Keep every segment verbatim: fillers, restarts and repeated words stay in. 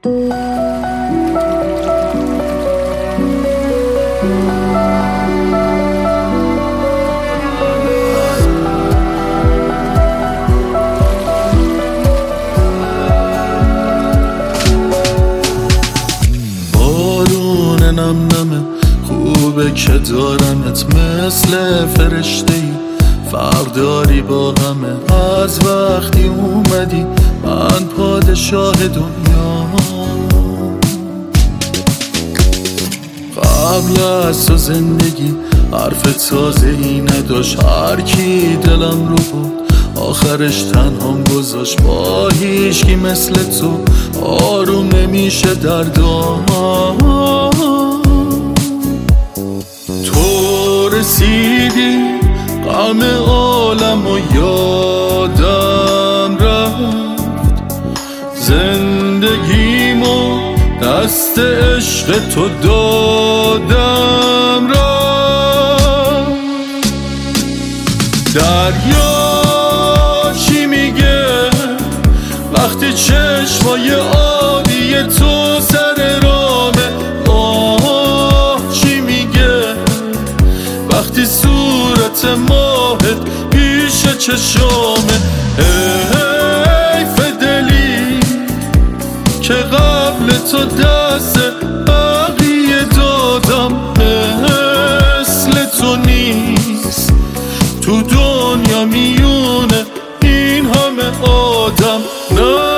بارون نم نمه خوبه که دارمت مثل فرشته ای، فرق داری با همه. از وقتی اومدی من پادشاه دنیا، قبل از تو زندگی حرف تازه ای نداشت. هر کی دلم رو بود آخرش تنهام گذاشت. با هیچکی مثل تو آروم نمیشه دردام. تو رسیدی غم عالم و یادم رفت، زندگیمو دست عشق تو دادم رفت. دریا چی میگه وقتی چشمای آبی تو سر رامه؟ آه چی میگه وقتی صورت ماهت پیش چشامه؟ حیف دلی که قبل تو دست بقیه دادم. مثل تو نیست تو دنیا میونه این همه آدم. نه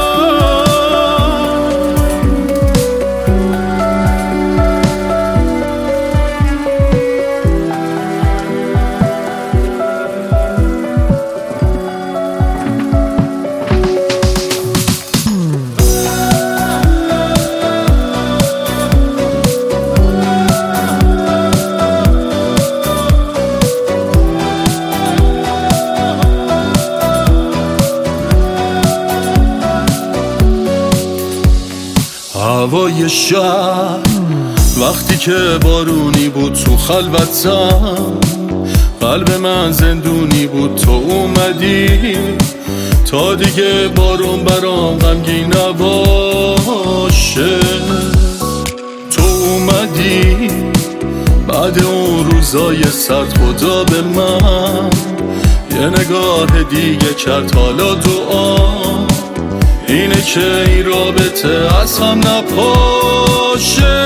هوای شهر وقتی که بارونی بود تو خلوتم، قلب من زندونی بود. تو اومدی تا دیگه بارون برام غمگین نباشه. تو اومدی بعد اون روزای سرد خدا به من یه نگاه دیگه کرد. حالا دعا اینه که این رابطه از هم نپاشه.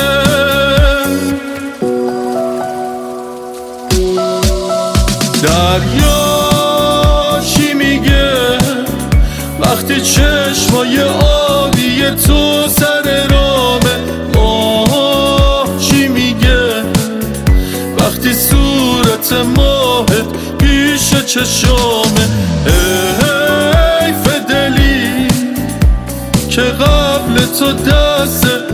دریا چی میگه وقتی چشمای آبی تو سر رامه؟ آه چی میگه وقتی صورت ماهت پیش چشامه؟ حیف دلی که قبل تو دست